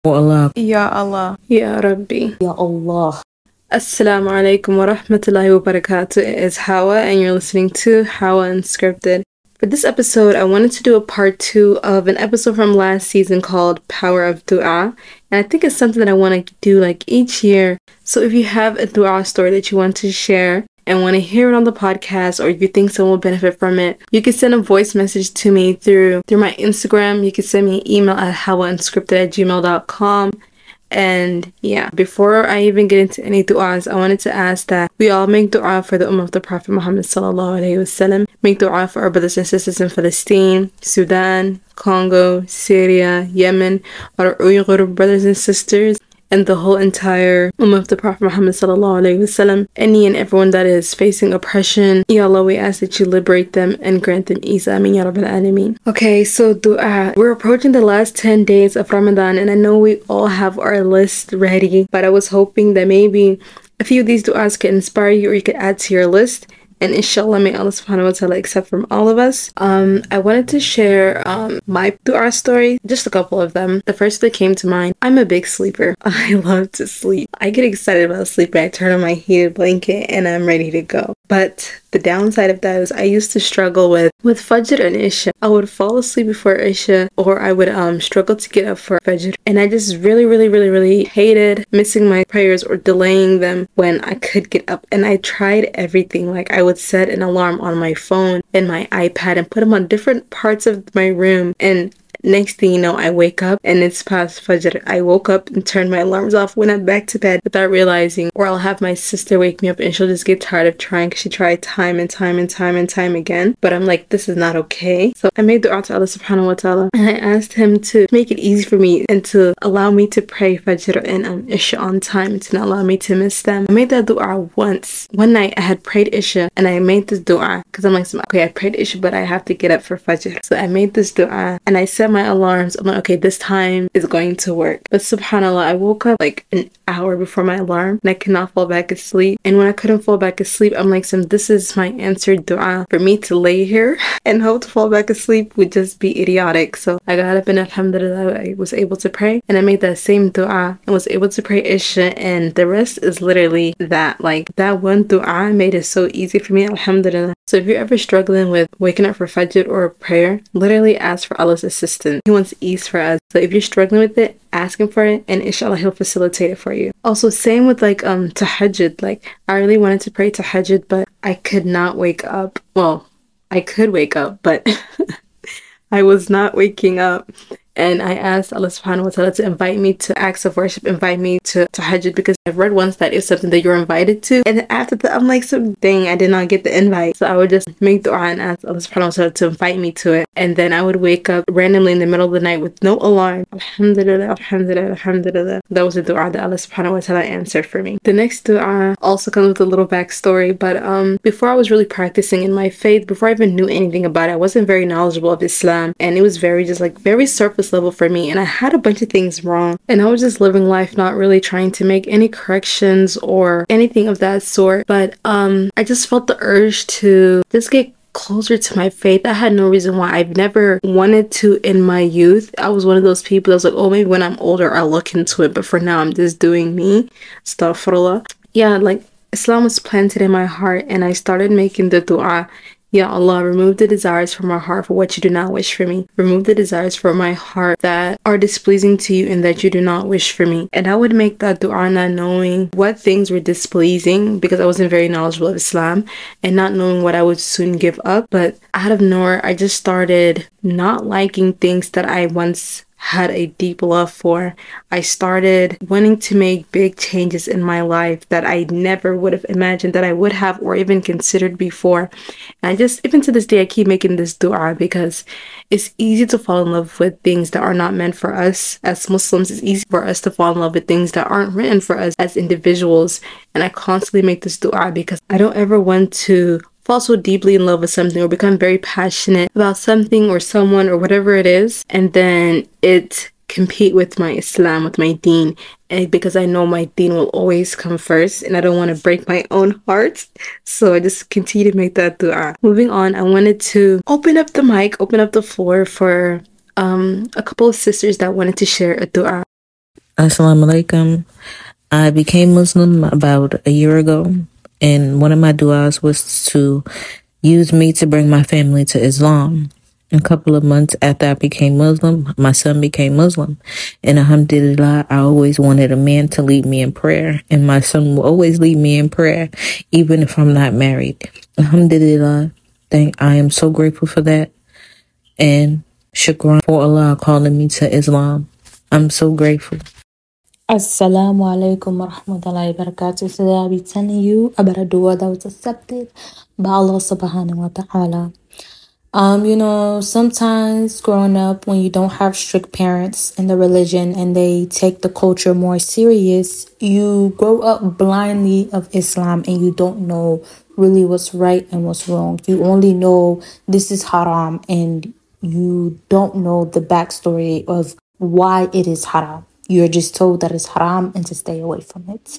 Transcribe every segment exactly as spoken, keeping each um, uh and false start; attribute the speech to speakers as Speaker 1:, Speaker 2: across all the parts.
Speaker 1: Oh Allah.
Speaker 2: Ya Allah.
Speaker 3: Ya Rabbi.
Speaker 1: Ya Allah.
Speaker 3: Assalamu alaikum wa rahmatullahi wa barakatuh. It is Hawa, and you're listening to Hawa Unscripted. For this episode, I wanted to do a part two of an episode from last season called Power of Dua. And I think it's something that I want to do like each year. So if you have a dua story that you want to share and want to hear it on the podcast, or you think someone will benefit from it, you can send a voice message to me through through my Instagram. You can send me an email at hawaunscripted at gmail dot com. And yeah, before I even get into any du'as, I wanted to ask that we all make du'a for the ummah of the Prophet Muhammad sallallahu alaihi wasallam. Make du'a for our brothers and sisters in Palestine, Sudan, Congo, Syria, Yemen, our Uyghur brothers and sisters, and the whole entire ummah of the Prophet Muhammad sallallahu alaihi wasallam. Any and everyone that is facing oppression, Ya Allah, we ask that you liberate them and grant them ease. Ameen Ya Rabbil Alameen. Okay, so dua. We're approaching the last ten days of Ramadan, and I know we all have our list ready, but I was hoping that maybe a few of these du'as could inspire you, or you could add to your list. And inshallah, may Allah subhanahu wa ta'ala accept from all of us. Um, I wanted to share um, my dua story, just a couple of them. The first that came to mind, I'm a big sleeper. I love to sleep. I get excited about sleeping. I turn on my heated blanket and I'm ready to go. But the downside of that is I used to struggle with, with Fajr and Isha. I would fall asleep before Isha, or I would um struggle to get up for Fajr. And I just really, really, really, really hated missing my prayers or delaying them when I could get up. And I tried everything. Like I would set an alarm on my phone and my iPad and put them on different parts of my room, and next thing you know, I wake up and it's past Fajr. I woke up and turned my alarms off, went up back to bed without realizing. Or I'll have my sister wake me up and she'll just get tired of trying, because she tried time and time and time and time again. But I'm like, this is not okay. So I made dua to Allah subhanahu wa ta'ala, and I asked him to make it easy for me and to allow me to pray Fajr and um, Isha on time, and to not allow me to miss them. I made that dua once. One night I had prayed Isha and I made this dua because I'm like, okay, I prayed Isha, but I have to get up for Fajr. So I made this dua and I said my alarms. I'm like, okay, this time is going to work. But subhanallah, I woke up like an hour before my alarm and I could not fall back asleep. And when I couldn't fall back asleep, I'm like, so this is my answered dua. For me to lay here and hope to fall back asleep would just be idiotic. So I got up and alhamdulillah, I was able to pray, and I made that same dua and was able to pray Isha, and the rest is literally that. Like that one dua made it so easy for me, alhamdulillah. So if you're ever struggling with waking up for Fajr or prayer, literally ask for Allah's assistance. He wants ease for us. So if you're struggling with it, ask him for it, and inshallah he'll facilitate it for you. Also, same with like um tahajjud. Like I really wanted to pray tahajjud, but I could not wake up. Well, I could wake up, but I was not waking up. And I asked Allah subhanahu wa ta'ala to invite me to acts of worship, invite me to tahajjud, because I've read once that it's something that you're invited to. And then after that, I'm like, so dang, I did not get the invite. So I would just make dua and ask Allah subhanahu wa ta'ala to invite me to it. And then I would wake up randomly in the middle of the night with no alarm. Alhamdulillah, alhamdulillah, alhamdulillah. That was a dua that Allah subhanahu wa ta'ala answered for me. The next dua also comes with a little backstory. But um, before I was really practicing in my faith, before I even knew anything about it, I wasn't very knowledgeable of Islam. And it was very just like very surface level for me, and I had a bunch of things wrong, and I was just living life not really trying to make any corrections or anything of that sort. But um I just felt the urge to just get closer to my faith. I had no reason why. I've never wanted to in my youth. I was one of those people that was like, oh, maybe when I'm older I'll look into it, but for now I'm just doing me. Astaghfirullah. Yeah, like Islam was planted in my heart, and I started making the dua, Ya Allah, remove the desires from my heart for what you do not wish for me. Remove the desires from my heart that are displeasing to you and that you do not wish for me. And I would make that dua not knowing what things were displeasing, because I wasn't very knowledgeable of Islam, and not knowing what I would soon give up. But out of nowhere, I just started not liking things that I once had a deep love for. I started wanting to make big changes in my life that I never would have imagined that I would have or even considered before. And I just, even to this day, I keep making this dua, because it's easy to fall in love with things that are not meant for us as Muslims. It's easy for us to fall in love with things that aren't written for us as individuals. And I constantly make this dua because I don't ever want to fall so deeply in love with something or become very passionate about something or someone or whatever it is, and then it compete with my Islam, with my deen, and because I know my deen will always come first, and I don't want to break my own heart. So I just continue to make that dua. Moving on, I wanted to open up the mic, open up the floor for um a couple of sisters that wanted to share a dua.
Speaker 1: Assalamu alaikum. I became Muslim about a year ago, and one of my du'as was to use me to bring my family to Islam. A couple of months after I became Muslim, my son became Muslim. And alhamdulillah, I always wanted a man to lead me in prayer, and my son will always lead me in prayer, even if I'm not married. Alhamdulillah, thank, I am so grateful for that. And shukran for Allah calling me to Islam. I'm so grateful.
Speaker 2: Assalamu alaikum wa rahmatullahi wa barakatuh. Today I'll be telling you about a dua that was accepted by Allah subhanahu wa ta'ala. Um, you know, sometimes growing up when you don't have strict parents in the religion and they take the culture more serious, you grow up blindly of Islam and you don't know really what's right and what's wrong. You only know this is haram and you don't know the backstory of why it is haram. You're just told that it's haram and to stay away from it.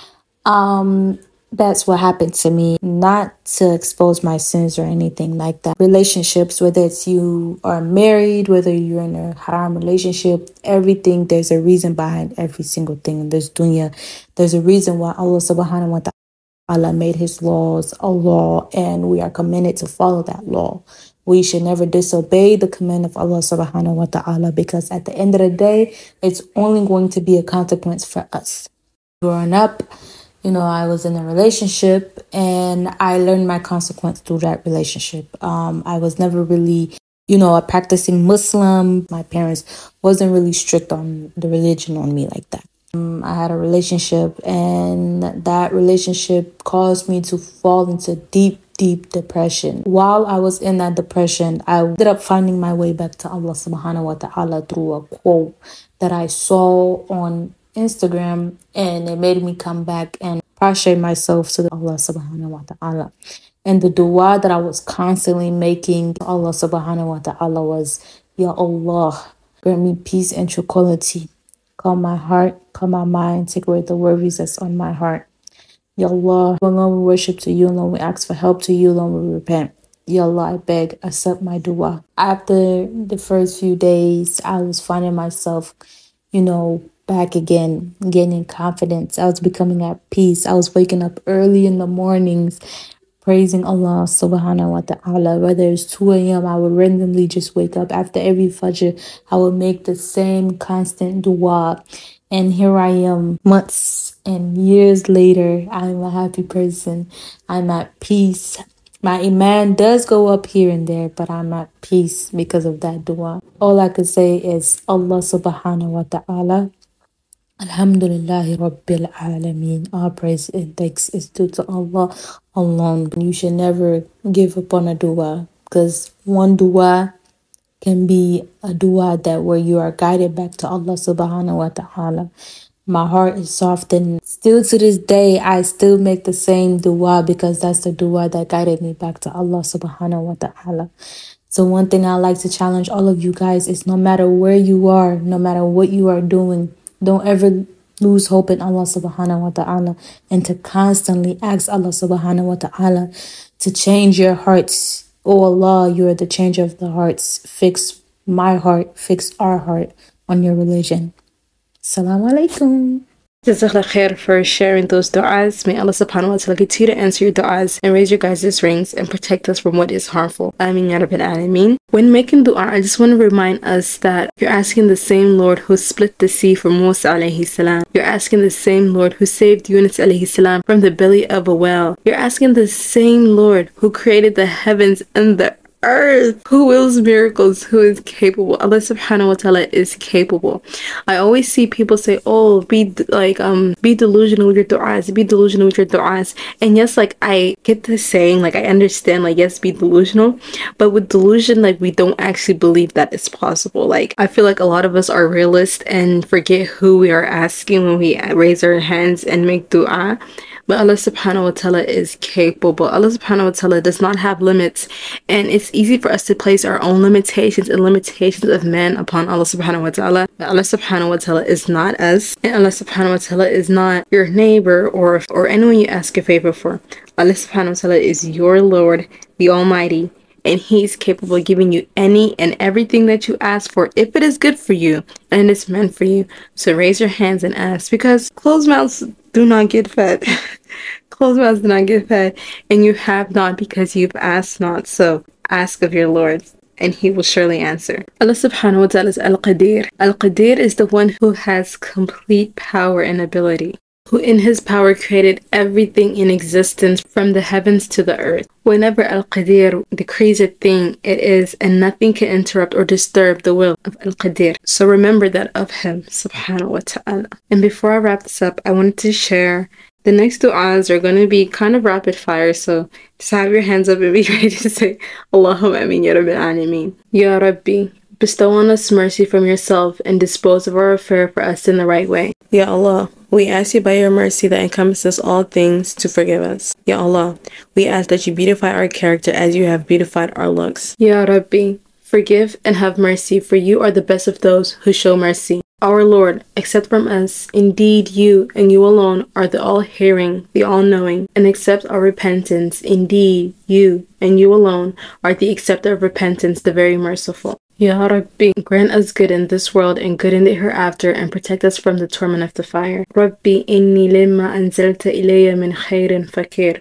Speaker 2: Um, that's what happened to me. Not to expose my sins or anything like that. Relationships, whether it's you are married, whether you're in a haram relationship, everything, there's a reason behind every single thing in this dunya. There's a reason why Allah subhanahu wa ta'ala made his laws a law, and we are commanded to follow that law. We should never disobey the command of Allah subhanahu wa ta'ala, because at the end of the day, it's only going to be a consequence for us. Growing up, you know, I was in a relationship and I learned my consequence through that relationship. Um, I was never really, you know, a practicing Muslim. My parents wasn't really strict on the religion on me like that. Um, I had a relationship and that relationship caused me to fall into deep, deep depression. While I was in that depression, I ended up finding my way back to Allah subhanahu wa ta'ala through a quote that I saw on Instagram, and it made me come back and prostrate myself to Allah subhanahu wa ta'ala. And the dua that I was constantly making to Allah subhanahu wa ta'ala was, Ya Allah, grant me peace and tranquility. Calm my heart, calm my mind, take away the worries that's on my heart. Ya Allah, you alone we worship, to you alone we ask for help, to you alone we repent. Ya Allah, I beg, accept my dua. After the first few days, I was finding myself, you know, back again, gaining confidence. I was becoming at peace. I was waking up early in the mornings, praising Allah subhanahu wa ta'ala. Whether it's two a.m., I would randomly just wake up. After every fajr, I would make the same constant dua. And here I am, months and years later, I'm a happy person. I'm at peace. My iman does go up here and there, but I'm at peace because of that dua. All I could say is Allah subhanahu wa ta'ala. Alhamdulillahi Rabbil Alameen. All praise and thanks is due to Allah alone. You should never give up on a dua, because one dua can be a dua that where you are guided back to Allah subhanahu wa ta'ala. My heart is softened. Still to this day, I still make the same dua because that's the dua that guided me back to Allah subhanahu wa ta'ala. So one thing I like to challenge all of you guys is, no matter where you are, no matter what you are doing, don't ever lose hope in Allah subhanahu wa ta'ala, and to constantly ask Allah subhanahu wa ta'ala to change your hearts. Oh Allah, you are the changer of the hearts. Fix my heart, fix our heart on your religion. Assalamu alaikum.
Speaker 3: Jazakallah khair for sharing those du'as. May Allah subhanahu wa ta'ala continue to answer your du'as and raise your guys' rings and protect us from what is harmful. Ameen ya Rabbil Alameen. When making du'a, I just want to remind us that you're asking the same Lord who split the sea for Musa alayhi salam. You're asking the same Lord who saved Yunus alayhi salam from the belly of a whale. You're asking the same Lord who created the heavens and the earth, who wills miracles, who is capable. Allah subhanahu wa ta'ala is capable. I always see people say, oh, be like um be delusional with your du'as, be delusional with your du'as. And yes, like I get this saying, like I understand, like yes, be delusional, but with delusion, like we don't actually believe that it's possible. Like I feel like a lot of us are realists and forget who we are asking when we raise our hands and make du'a. But Allah subhanahu wa ta'ala is capable. Allah subhanahu wa ta'ala does not have limits. And it's easy for us to place our own limitations and limitations of man upon Allah subhanahu wa ta'ala. But Allah subhanahu wa ta'ala is not us. And Allah subhanahu wa ta'ala is not your neighbor or, or anyone you ask a favor for. Allah subhanahu wa ta'ala is your Lord, the Almighty. and He's capable of giving you any and everything that you ask for if it is good for you and it's meant for you. So raise your hands and ask, because closed mouths do not get fed. Closed mouths do not get fed, and you have not because you've asked not. So ask of your Lord, and He will surely answer. Allah subhanahu wa ta'ala is Al-Qadir. Al-Qadir is the one who has complete power and ability, who in His power created everything in existence from the heavens to the earth. Whenever Al-Qadir decrees a thing, it is, and nothing can interrupt or disturb the will of Al-Qadir. So remember that of Him, subhanahu wa ta'ala. And before I wrap this up, I wanted to share the next du'as are going to be kind of rapid fire, so just have your hands up and be ready to say, Allahumma ameen ya Rabbil Alameen. Ya Rabbi, bestow on us mercy from yourself and dispose of our affair for us in the right way. Ya Allah, we ask you by your mercy that encompasses all things to forgive us. Ya Allah, we ask that you beautify our character as you have beautified our looks. Ya Rabbi, forgive and have mercy, for you are the best of those who show mercy. Our Lord, accept from us, indeed you and you alone are the all-hearing, the all-knowing, and accept our repentance. Indeed, you and you alone are the acceptor of repentance, the very merciful. Ya Rabbi, grant us good in this world and good in the hereafter, and protect us from the torment of the fire. Rabbi, inni lima anzalta ilayya min khairin fakir.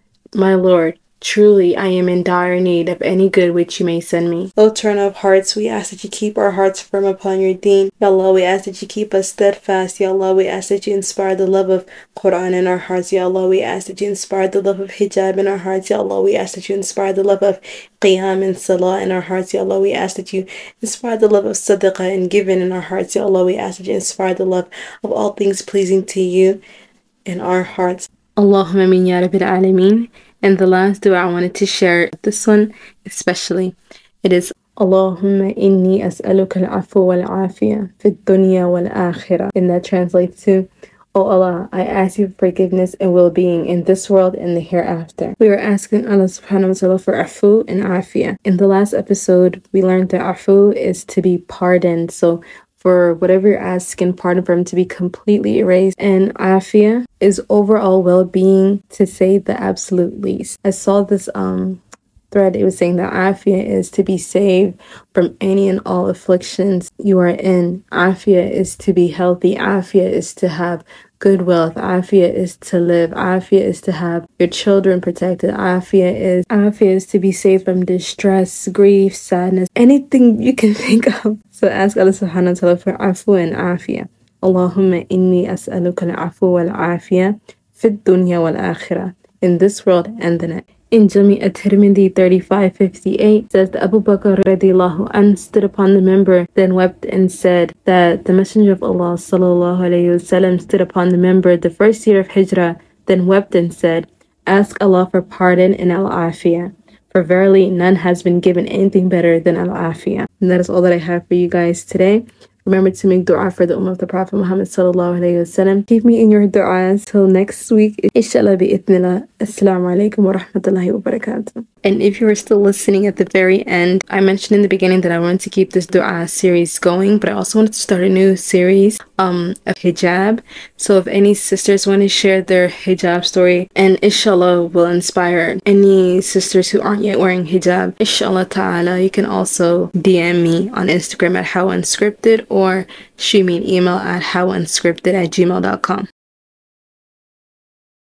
Speaker 3: My Lord, truly, I am in dire need of any good which you may send me. O Turner of hearts, we ask that you keep our hearts firm upon your deen. Ya Allah, we ask that you keep us steadfast. Ya Allah, we ask that you inspire the love of Quran in our hearts. Ya Allah, we ask that you inspire the love of hijab in our hearts. Ya Allah, we ask that you inspire the love of qiyam and salah in our hearts. Ya Allah, we ask that you inspire the love of sadaqah and giving in our hearts. Ya Allah, we ask that you inspire the love of all things pleasing to you in our hearts. Allahumma min ya Rabbil Alameen. And the last dua I wanted to share, this one especially, it is Allahumma inni as'aluka al-afu wal-afiyah fi dunya wal-akhirah. And that translates to, O Allah, I ask you for forgiveness and well-being in this world and the hereafter. We were asking Allah subhanahu wa ta'ala for afu and afiyah. In the last episode, we learned that afu is to be pardoned. So for whatever you're asking pardon for him to be completely erased. And afiyah is overall well-being, to say the absolute least. I saw this um thread, it was saying that afiyah is to be saved from any and all afflictions you are in. Afiyah is to be healthy. Afiyah is to have good wealth. Afiyah is to live. Afiyah is to have your children protected. Afiyah is Afiyah is to be saved from distress, grief, sadness, anything you can think of. So ask Allah subhanahu wa ta'ala for afu and afiyah. Allahumma inni as'aluka al-afu wal-afiyah fi dunya wal-akhirah, in this world and the next. In Jami at-Tirmidhi thirty-five fifty-eight says that Abu Bakr radiallahu anhu stood upon the member, then wept and said that the Messenger of Allah sallallahu alayhi wasallam stood upon the member the first year of Hijrah, then wept and said, ask Allah for pardon and al-afiyah, for verily none has been given anything better than al-afiyah. And that is all that I have for you guys today. Remember to make dua for the ummah of the Prophet Muhammad sallallahu alayhi wasallam. Keep me in your du'as till next week. Inshallah bi'ithnillah. Assalamu alaikum wa rahmatullahi wa barakatuh. And if you are still listening at the very end, I mentioned in the beginning that I wanted to keep this dua series going, but I also wanted to start a new series um, of hijab. So if any sisters want to share their hijab story, and inshallah will inspire any sisters who aren't yet wearing hijab, inshallah ta'ala, you can also D M me on Instagram at How Unscripted, or shoot me an email at howanscripted at gmail dot com.